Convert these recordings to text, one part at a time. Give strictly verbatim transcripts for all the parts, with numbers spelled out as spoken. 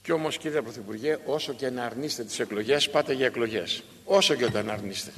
Κι όμως, κύριε Πρωθυπουργέ, όσο και να αρνείστε τις εκλογές, πάτε για εκλογές. Όσο και όταν αρνείστε.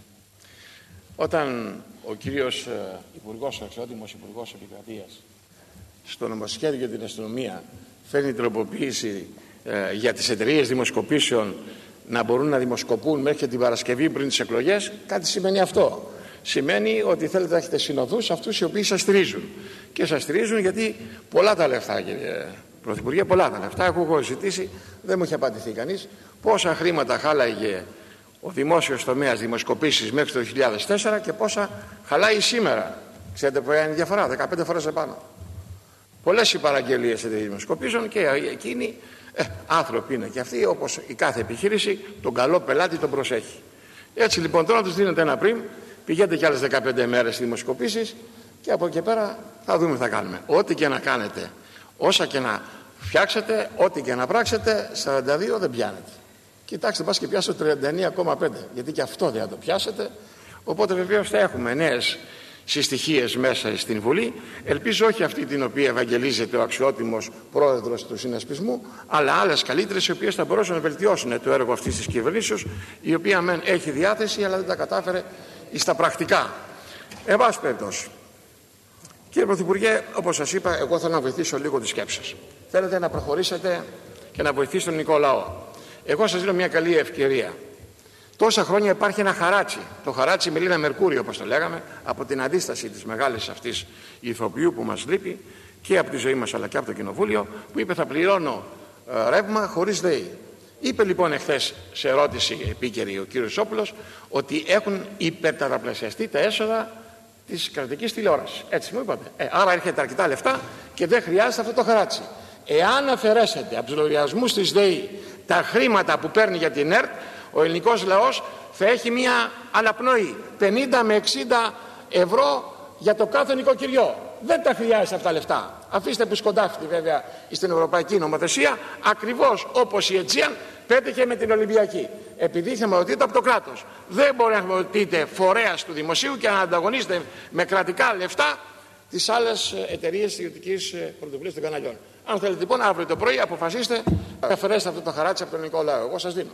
Όταν ο κύριος ε, Υπουργός, ο αξιότιμος Υπουργός Επικρατείας, στο νομοσχέδιο για την αστυνομία φέρνει τροποποίηση ε, για τις εταιρείες δημοσκοπήσεων να μπορούν να δημοσκοπούν μέχρι και την Παρασκευή πριν τις εκλογές, κάτι σημαίνει αυτό. Σημαίνει ότι θέλετε να έχετε συνοδούς αυτούς οι οποίοι σας στηρίζουν. Και σας στηρίζουν γιατί πολλά τα λεφτά, κύριε Πρωθυπουργέ, πολλά τα λεφτά. Έχω εγώ ζητήσει, δεν μου έχει απαντηθεί κανείς, πόσα χρήματα χάλαγε ο δημόσιος τομέας δημοσκοπήσεις μέχρι το δύο χιλιάδες τέσσερα και πόσα χαλάει σήμερα. Ξέρετε ποια είναι η διαφορά? δεκαπέντε φορές επάνω. Πολλές οι παραγγελίες δημοσκοπήσεων και εκείνοι ε, άνθρωποι είναι και αυτοί, όπως η κάθε επιχείρηση, τον καλό πελάτη τον προσέχει. Έτσι λοιπόν τώρα τους δίνετε ένα πριμ, πηγαίνετε κι άλλες δεκαπέντε μέρες δημοσκοπήσεις και από εκεί πέρα θα δούμε τι θα κάνουμε. Ό,τι και να κάνετε, όσα και να φτιάξετε, ό,τι και να πράξετε, σαράντα δύο δεν πιάνετε. Κοιτάξτε, πας και πιάσω τριάντα εννέα κόμμα πέντε, γιατί και αυτό δεν θα το πιάσετε. Οπότε βεβαίως θα έχουμε νέες συστοιχίες μέσα στην Βουλή. Ελπίζω όχι αυτή την οποία ευαγγελίζεται ο αξιότιμος πρόεδρος του συνασπισμού, αλλά άλλες καλύτερες, οι οποίες θα μπορούσαν να βελτιώσουν το έργο αυτής της κυβερνήσεως, η οποία μεν έχει διάθεση, αλλά δεν τα κατάφερε στα πρακτικά. Εν πάση περιπτώσει, κύριε Πρωθυπουργέ, όπως σας είπα, εγώ θέλω να βοηθήσω λίγο τη σκέψη σας. Θέλετε να προχωρήσετε και να βοηθήσετε τον ελληνικό λαό. Εγώ σας δίνω μια καλή ευκαιρία. Τόσα χρόνια υπάρχει ένα χαράτσι, το χαράτσι Μελίνα Μερκούρη, όπως το λέγαμε, από την αντίσταση της μεγάλης αυτής ηθοποιού που μας λείπει και από τη ζωή μας αλλά και από το Κοινοβούλιο, που είπε θα πληρώνω ε, ρεύμα χωρίς ΔΕΗ. Είπε λοιπόν εχθές σε ερώτηση επίκαιρη ο κύριος Σόπουλος ότι έχουν υπερταταπλασιαστεί τα έσοδα της κρατικής τηλεόρασης. Έτσι μου είπατε. Ε, άρα έρχεται αρκετά λεφτά και δεν χρειάζεται αυτό το χαράτσι. Εάν αφαιρέσετε από τους λογαριασμούς της ΔΕΗ τα χρήματα που παίρνει για την ΕΡΤ, ο ελληνικός λαός θα έχει μια αναπνοή πενήντα με εξήντα ευρώ για το κάθε νοικοκυριό. Δεν τα χρειάζεται αυτά τα λεφτά. Αφήστε που σκοντάφτει βέβαια στην ευρωπαϊκή νομοθεσία, ακριβώς όπως η Αιτζίαν πέτυχε με την Ολυμπιακή. Επειδή χρηματοδοτείται από το κράτος. Δεν μπορεί να χρηματοδοτείται φορέας του δημοσίου και να ανταγωνίζεται με κρατικά λεφτά τις άλλες εταιρείες ιδιωτικής πρωτοβουλίας των καναλιών. Αν θέλετε λοιπόν αύριο το πρωί αποφασίστε να αφαιρέσετε αυτό το χαράτσι από τον ελληνικό λαό. Εγώ σας δίνω.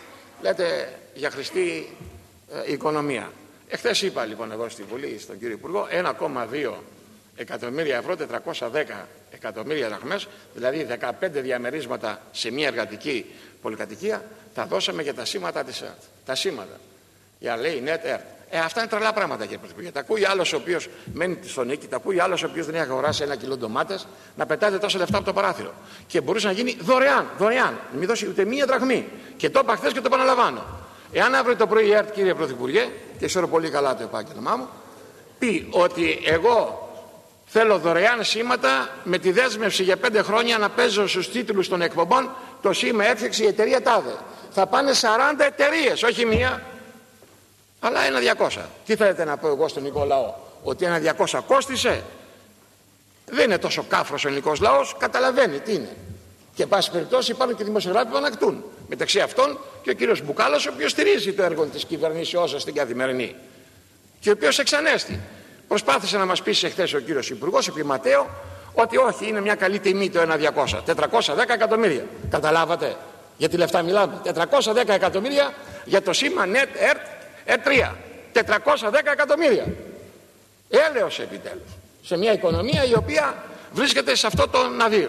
Λέτε για χρηστή ε, οικονομία. Εχθές είπα λοιπόν εγώ στη Βουλή στον κύριο Υπουργό ένα κόμμα δύο εκατομμύρια ευρώ, τετρακόσια δέκα εκατομμύρια δραχμές, δηλαδή δεκαπέντε διαμερίσματα σε μια εργατική πολυκατοικία, τα δώσαμε για τα σήματα της ΕΡΤ. Τα σήματα. Για λέει net ΕΡΤ. Ε, αυτά είναι τρελά πράγματα κύριε Πρωθυπουργέ. Τα ακούει άλλος ο οποίος μένει στον νίκη, τα ακούει άλλος ο οποίος δεν έχει αγοράσει ένα κιλό ντομάτες να πετάτε τόσα λεφτά από το παράθυρο. Και μπορούσε να γίνει δωρεάν, δωρεάν. Μην δώσει ούτε μία δραχμή. Και το είπα χθες και το επαναλαμβάνω. Εάν αύριο το πρωί η ΕΡΤ, κύριε Πρωθυπουργέ, και ξέρω πολύ καλά το επάγγελμά μου, πει ότι εγώ θέλω δωρεάν σήματα με τη δέσμευση για πέντε χρόνια να παίζω στους τίτλους των εκπομπών το σήμα έφτιαξε η εταιρεία τάδε. Θα πάνε σαράντα εταιρείες, όχι μία. Αλλά ένα διακόσια. Τι θέλετε να πω εγώ στον ελληνικό λαό? Ότι ένα διακόσια κόστισε? Δεν είναι τόσο κάφρος ο ελληνικός λαός, καταλαβαίνει τι είναι. Και εν πάση περιπτώσει υπάρχουν και δημοσιογράφοι που ανακτούν. Μεταξύ αυτών και ο κύριος Μπουκάλας, ο οποίος στηρίζει το έργο της κυβερνήσεώς σας στην καθημερινή. Και ο οποίος εξανέστη. Προσπάθησε να μας πείσει εχθές ο κύριος Υπουργός, επί Ματέο, ότι όχι, είναι μια καλή τιμή το ένα διακόσια. τετρακόσια δέκα εκατομμύρια. Καταλάβατε για τι λεφτά μιλάμε? τετρακόσια δέκα εκατομμύρια για το σήμα net ΕΡΤ ΕΡΤ τρία. τετρακόσια δέκα εκατομμύρια. Έλεος επιτέλους. Σε μια οικονομία η οποία βρίσκεται σε αυτό το ναδύρ.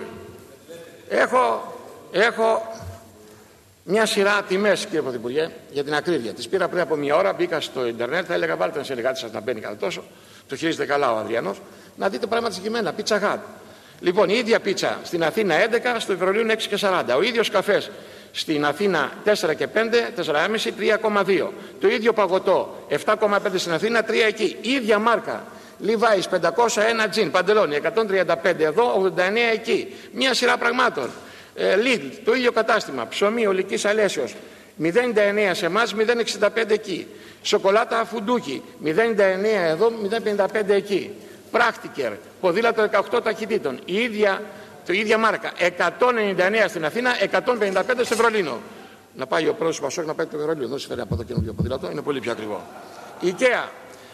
Έχω, έχω μια σειρά τιμές κύριε Πρωθυπουργέ για την ακρίβεια. Τις πήρα πριν από μια ώρα, μπήκα στο ίντερνετ, θα έλεγα βάλτε ένα συνεργάτη σας να μπαίνει κατά τόσο. Το χειρίζεται καλά ο Ανδριανός. Να δείτε πράγματα συγκεκριμένα. Πίτσα Hut. Λοιπόν, η ίδια πίτσα στην Αθήνα έντεκα, στο Βερολίνο έξι και σαράντα. Ο ίδιος καφές στην Αθήνα τέσσερα και πέντε, τέσσερα κόμμα πέντε, τρία κόμμα δύο. Το ίδιο παγωτό επτά κόμμα πέντε στην Αθήνα, τρία εκεί. Η ίδια μάρκα. Levi's πεντακόσια ένα τζιν, παντελόνι εκατόν τριάντα πέντε εδώ, ογδόντα εννέα εκεί. Μια σειρά πραγμάτων. Ε, Lidl, το ίδιο κατάστημα. Ψωμί Ολικής Αλέσιος μηδέν ενενήντα εννέα σε εμάς, μηδέν εξήντα πέντε εκεί. Σοκολάτα Φουντούκι μηδέν ενενήντα εννέα εδώ, μηδέν πενήντα πέντε εκεί. Πράκτικερ, ποδήλατο δεκαοκτώ ταχυτήτων. Η ίδια, το ίδια μάρκα. εκατόν ενενήντα εννέα στην Αθήνα, εκατόν πενήντα πέντε στο Βερολίνο. Να πάει ο πρόεδρος του Πασόκ να πάει το Βερολίνο. Δεν σου φέρει από εδώ καινούργιο ποδήλατο, είναι πολύ πιο ακριβό. Η IKEA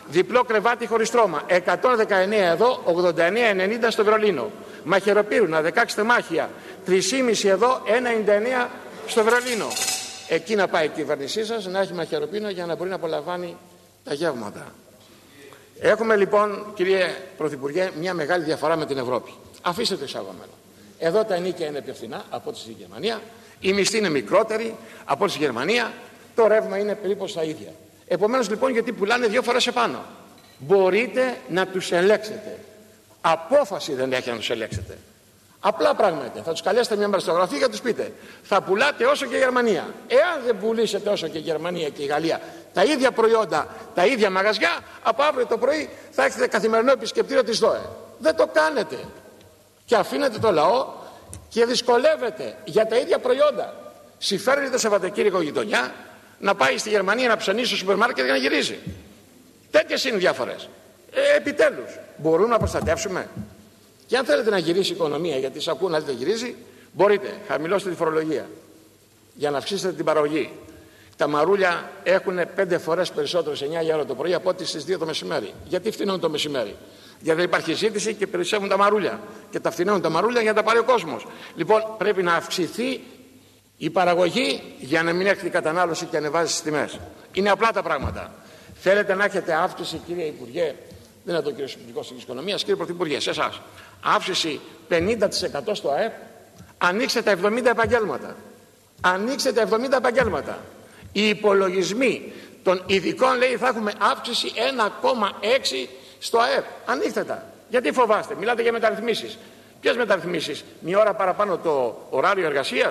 διπλό κρεβάτι χωρίς στρώμα, εκατόν δεκαεννέα εδώ, ογδόντα εννέα ενενήντα στο Βερολίνο. Μαχαιροπύρουνα, δεκαέξι τεμάχια, τρία κόμμα πέντε εδώ, ένα ενενήντα εννέα στο Βερολίνο. Εκεί να πάει η κυβέρνησή σας, να έχει μαχαιροπύρουνα για να μπορεί να απολαμβάνει τα γεύματα. Έχουμε λοιπόν, κύριε Πρωθυπουργέ, μια μεγάλη διαφορά με την Ευρώπη. Αφήστε το εισαγωμένο. Εδώ τα ενοίκια είναι πιο φθηνά από ό,τι στη Γερμανία, η μισθή είναι μικρότερη από ό,τι στη Γερμανία, το ρεύμα είναι περίπου στα ίδια. Επομένως λοιπόν, γιατί πουλάνε δύο φορές επάνω. Μπορείτε να τους ελέγξετε. Απόφαση δεν έχει να τους ελέγξετε. Απλά πράγματα. Θα τους καλέσετε μια μέρα στο γραφείο και θα τους πείτε: θα πουλάτε όσο και η Γερμανία. Εάν δεν πουλήσετε όσο και η Γερμανία και η Γαλλία τα ίδια προϊόντα, τα ίδια μαγαζιά, από αύριο το πρωί θα έχετε καθημερινό επισκεπτήριο της ΔΟΕ. Δεν το κάνετε. Και αφήνετε το λαό και δυσκολεύετε για τα ίδια προϊόντα. Συμφέρει το Σαββατοκύριακο γειτονιά να πάει στη Γερμανία να ψωνίσει στο σούπερ μάρκετ και να γυρίζει. Τέτοιες είναι οι διαφορές. Ε, επιτέλους, μπορούμε να προστατεύσουμε. Και αν θέλετε να γυρίσει η οικονομία, γιατί σας ακούω να δείτε γυρίζει, μπορείτε. Χαμηλώστε τη φορολογία για να αυξήσετε την παραγωγή. Τα μαρούλια έχουν πέντε φορές περισσότερο σε εννιά η ώρα το πρωί από ό,τι στις δύο το μεσημέρι. Γιατί φτηνώνουν το μεσημέρι? Γιατί δεν υπάρχει ζήτηση και περισσεύουν τα μαρούλια. Και τα φτηνώνουν τα μαρούλια για να τα πάρει ο κόσμος. Λοιπόν, πρέπει να αυξηθεί η παραγωγή για να μην έχει η κατανάλωση και ανεβάζει τις τιμές. Είναι απλά τα πράγματα. Θέλετε να έχετε αύξηση, κύριε Υπουργέ, δεν είναι το κύριο Υπουργός της Οικονομίας, κύριε Πρωθυπουργέ, σε εσάς, αύξηση πενήντα τοις εκατό στο ΑΕΠ, ανοίξτε τα εβδομήντα επαγγέλματα. Ανοίξτε τα εβδομήντα επαγγέλματα. Οι υπολογισμοί των ειδικών λέει θα έχουμε αύξηση ένα κόμμα έξι στο ΑΕΠ. Ανοίξτε τα. Γιατί φοβάστε? Μιλάτε για μεταρρυθμίσεις. Ποιες μεταρρυθμίσεις? Μία ώρα παραπάνω το ωράριο εργασίας?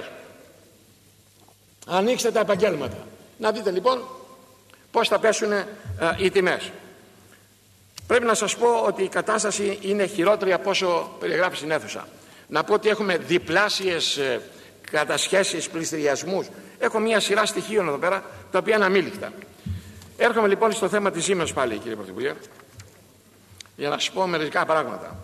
Ανοίξτε τα επαγγέλματα. Να δείτε λοιπόν πώς θα πέσουν ε, οι τιμές. Πρέπει να σας πω ότι η κατάσταση είναι χειρότερη από όσο περιγράφει στην αίθουσα. Να πω ότι έχουμε διπλάσιες ε, κατασχέσεις, πληστηριασμούς. Έχω μια σειρά στοιχείων εδώ πέρα, τα οποία είναι αμήλικτα. Έρχομαι λοιπόν στο θέμα της Siemens πάλι, κύριε Πρωθυπουργέ, για να σας πω μερικά πράγματα.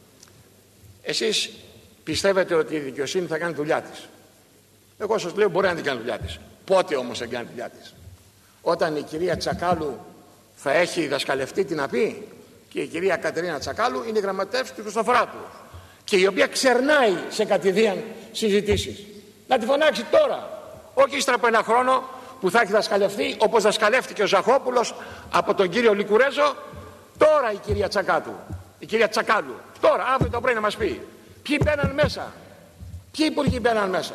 Εσείς πιστεύετε ότι η δικαιοσύνη θα κάνει δουλειά της? Εγώ σας λέω μπορεί να την κάνει δουλειά της. Πότε όμως θα κάνει δουλειά της? Όταν η κυρία Τσακάλου θα έχει διδασκαλευτεί τι να πει, και η κυρία Κατερίνα Τσακάλου είναι γραμματεύς του Χριστοφοράκου και η οποία ξερνάει σε κατηδίαν συζητήσεις. Να τη φωνάξει τώρα, όχι ύστερα από ένα χρόνο που θα έχει δασκαλευτεί όπως δασκαλεύτηκε ο Ζαχόπουλος από τον κύριο Λικουρέζο. Τώρα η κυρία Τσακάτου, η κυρία Τσακάλου, τώρα αύριο το πρωί να μας πει ποιοι μπαίναν μέσα, ποιοι υπουργοί μπαίναν μέσα.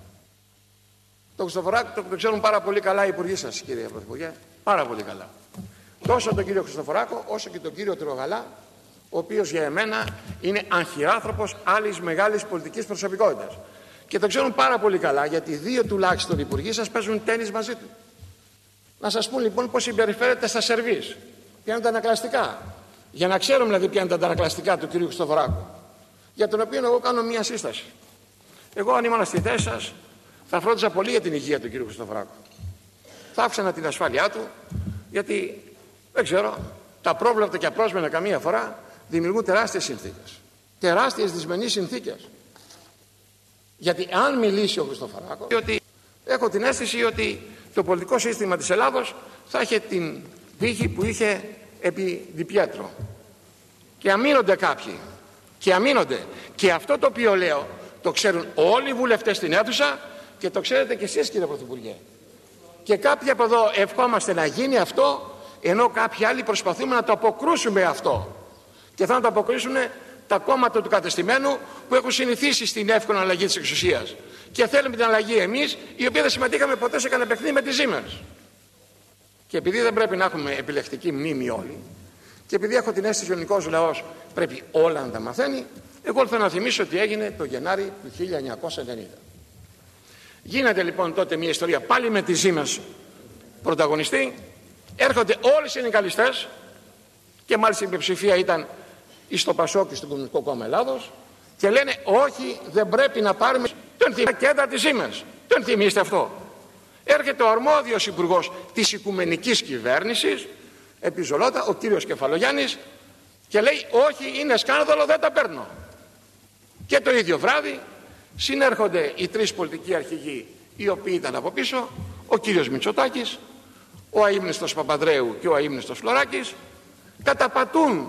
Το Χριστοφοράκο το, το ξέρουν πάρα πολύ καλά οι υπουργοί σας, κύριε Πρωθυπουργέ, πάρα πολύ καλά. Τόσο τον κύριο Χριστοφοράκο όσο και τον κύριο Τρογαλά, ο οποίος για εμένα είναι αρχιάνθρωπος άλλης μεγάλης πολιτικής προσωπικότητας. Και το ξέρουν πάρα πολύ καλά, γιατί δύο τουλάχιστον υπουργοί σας παίζουν τένις μαζί του. Να σας πούν λοιπόν πώς συμπεριφέρεται στα σερβίς, ποια είναι τα ανακλαστικά, για να ξέρουμε δηλαδή ποια είναι τα ανακλαστικά του κύριου Χριστοφοράκου, για τον οποίο εγώ κάνω μια σύσταση. Εγώ αν ήμουν στη θέση σας θα φρόντιζα πολύ για την υγεία του κύριου Χριστοφοράκου. Θα αύξανα την ασφάλειά του, γιατί δεν ξέρω, τα πρόβλεπτα και απρόσμενα καμία φορά δημιουργούν τεράστιες συνθήκες. Τεράστιες δυσμενείς συνθήκες. Γιατί αν μιλήσει ο Χριστοφοράκος, ότι έχω την αίσθηση ότι το πολιτικό σύστημα της Ελλάδος θα είχε την τύχη που είχε επί Διπιέτρο. Και αμήνονται κάποιοι. Και αμήνονται. Και αυτό το οποίο λέω το ξέρουν όλοι οι βουλευτές στην αίθουσα και το ξέρετε και εσείς, κύριε Πρωθυπουργέ. Και κάποιοι από εδώ ευχόμαστε να γίνει αυτό, ενώ κάποιοι άλλοι προσπαθούμε να το αποκρούσουμε αυτό. Και θα να το αποκρούσουν τα κόμματα του κατεστημένου που έχουν συνηθίσει στην εύκολη αλλαγή της εξουσίας. Και θέλουμε την αλλαγή εμείς, οι οποίοι δεν συμμετείχαμε ποτέ σε κανένα παιχνίδι με τη Siemens. Και επειδή δεν πρέπει να έχουμε επιλεκτική μνήμη όλοι, και επειδή έχω την αίσθηση ότι ο ελληνικός λαός πρέπει όλα να τα μαθαίνει, εγώ θέλω να θυμίσω ότι έγινε το Γενάρη του χίλια εννιακόσια ενενήντα. Γίνεται λοιπόν τότε μια ιστορία πάλι με τη Siemens πρωταγωνιστή. Έρχονται όλοι οι συνδικαλιστές και μάλιστα η πλειοψηφία ήταν στο Πασόκ και στο Κομμουνιστικό Κόμμα Ελλάδος και λένε όχι, δεν πρέπει να πάρουμε τον κέντρα της Siemens. Τον θυμίστε αυτό? Έρχεται ο αρμόδιος υπουργός της οικουμενικής κυβέρνησης επί Ζολότα, ο κύριος Κεφαλογιάννης, και λέει όχι, είναι σκάνδαλο, δεν τα παίρνω. Και το ίδιο βράδυ συνέρχονται οι τρεις πολιτικοί αρχηγοί οι οποίοι ήταν από πίσω, ο κύριος Μητσοτάκης, ο αείμνηστος Παπανδρέου και ο αείμνηστος Φλωράκης, καταπατούν,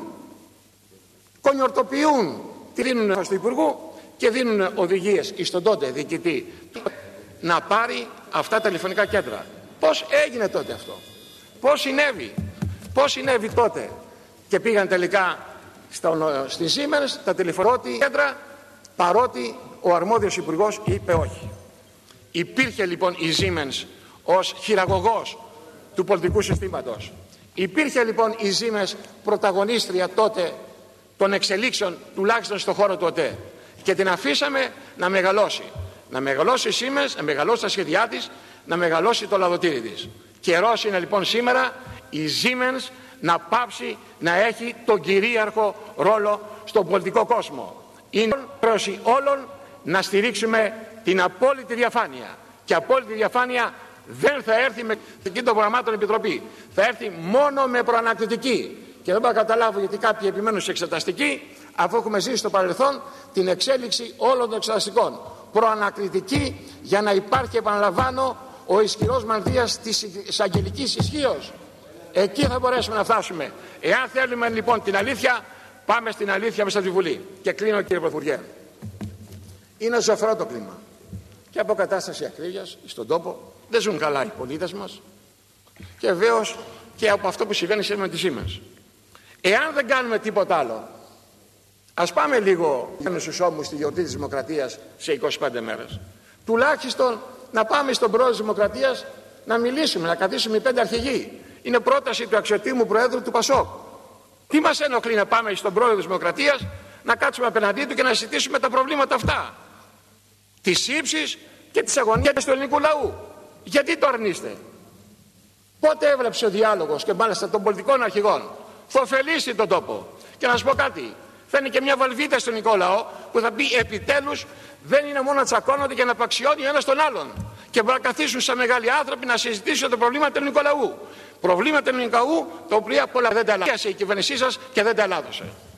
κονιορτοποιούν, τη δίνουν στο Υπουργού και δίνουν οδηγίες στον τότε διοικητή να πάρει αυτά τα τηλεφωνικά κέντρα. Πώς έγινε τότε αυτό, πώς συνέβη, πώς συνέβη τότε και πήγαν τελικά στο, στη Siemens τα τηλεφωνικά κέντρα, παρότι ο αρμόδιος υπουργός είπε όχι. Υπήρχε λοιπόν η Siemens ως χειραγωγός του πολιτικού συστήματος. Υπήρχε λοιπόν η Siemens πρωταγωνίστρια τότε των εξελίξεων, τουλάχιστον στον χώρο του ΟΤΕ, και την αφήσαμε να μεγαλώσει. Να μεγαλώσει η Siemens, να μεγαλώσει τα σχέδιά της, να μεγαλώσει το λαδοτήρι της. Καιρός είναι λοιπόν σήμερα η Siemens να πάψει να έχει τον κυρίαρχο ρόλο στον πολιτικό κόσμο. Είναι πρόωση όλων να στηρίξουμε την απόλυτη διαφάνεια. Και απόλυτη διαφάνεια δεν θα έρθει με την των προγραμμάτων επιτροπή. Θα έρθει μόνο με προανακτητική. Και δεν μπορώ να καταλάβω γιατί κάποιοι επιμένουν σε εξεταστική, αφού έχουμε ζήσει στο παρελθόν την εξέλιξη όλων των εξεταστικών. Προανακτητική για να υπάρχει, επαναλαμβάνω, ο ισχυρός μανδύας της εισαγγελικής ισχύως. Εκεί θα μπορέσουμε να φτάσουμε. Εάν θέλουμε λοιπόν την αλήθεια, πάμε στην αλήθεια μέσα από τη Βουλή. Και κλείνω, κύριε Πρωθυπουργέ. Είναι ζωφερό το κλίμα. Και από κατάσταση ακρίβειας στον τόπο δεν ζουν καλά οι πολίτες μας. Και βεβαίως και από αυτό που συμβαίνει σήμερα με τη Siemens. Εάν δεν κάνουμε τίποτα άλλο, ας πάμε λίγο στους ώμους στη γιορτή της Δημοκρατίας σε είκοσι πέντε μέρες. Τουλάχιστον να πάμε στον πρόεδρο της Δημοκρατίας να μιλήσουμε, να καθίσουμε οι πέντε αρχηγοί. Είναι πρόταση του αξιωτήμου Προέδρου του ΠΑΣΟΚ. Τι μας ενοχλεί να πάμε στον πρόεδρο της Δημοκρατίας, να κάτσουμε απέναντί του και να συζητήσουμε τα προβλήματα αυτά της ύψης και της αγωνίας του ελληνικού λαού? Γιατί το αρνείστε? Πότε έβλεψε ο διάλογος, και μάλιστα των πολιτικών αρχηγών, θα ωφελήσει τον τόπο? Και να σας πω κάτι, θα είναι και μια βαλβίδα στον ελληνικό λαό που θα πει επιτέλους δεν είναι μόνο να τσακώνονται και να απαξιώνει ο ένας τον άλλον, και μπορεί να καθίσουν σαν μεγάλοι άνθρωποι να συζητήσουν τα προβλήματα του ελληνικού λαού. Προβλήματα του ελληνικού λαού, τα οποία πολλά δεν τα έλαβε η κυβέρνησή σας και δεν τα έλαβε.